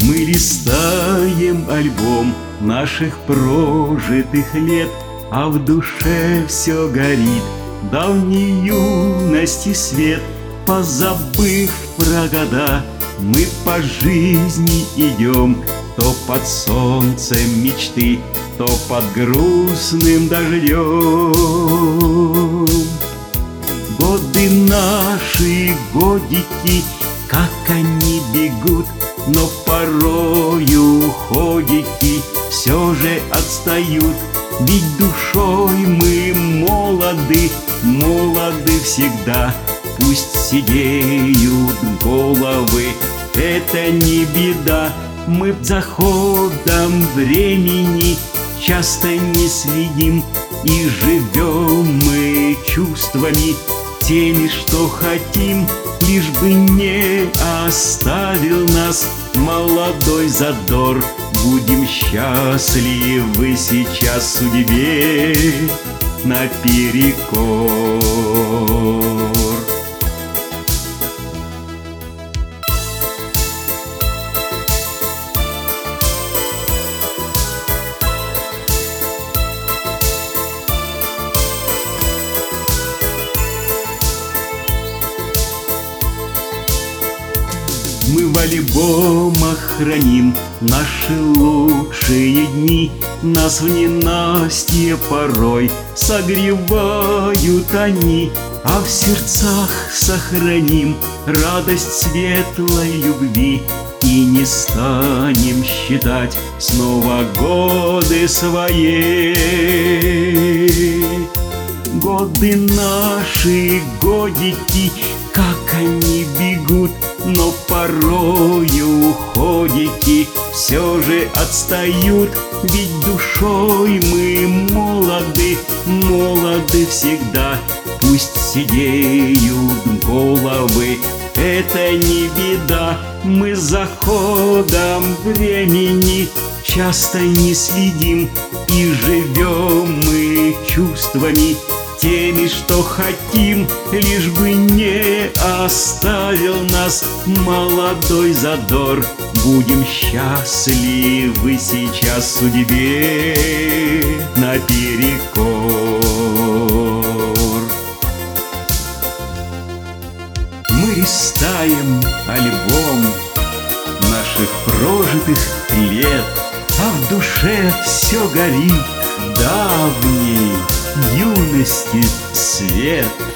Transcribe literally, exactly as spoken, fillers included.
Мы листаем альбом наших прожитых лет, а в душе все горит давней юности свет. Позабыв про года, мы по жизни идем, то под солнцем мечты, то под грустным дождем. Годы наши, годики, как они бегут, но порою ходики все же отстают. Ведь душой мы молоды, молоды всегда. Пусть седеют головы, это не беда. Мы за ходом времени часто не следим, и живем мы чувствами теми, что хотим. Лишь бы не оставил нас молодой задор, будем счастливы сейчас судьбе наперекор. Мы в альбомах храним наши лучшие дни, нас в ненастье порой согревают они, а в сердцах сохраним радость светлой любви и не станем считать снова годы свои. Годы наши, годики, как они бегут, но порою ходики все же отстают. Ведь душой мы молоды, молоды всегда. Пусть седеют головы, это не беда. Мы за ходом времени часто не следим, и живем мы чувствами теми, что хотим. Лишь бы не оставил нас молодой задор, будем счастливы сейчас судьбе наперекор. Мы листаем альбом наших прожитых лет, а в душе все горит давней юности свет.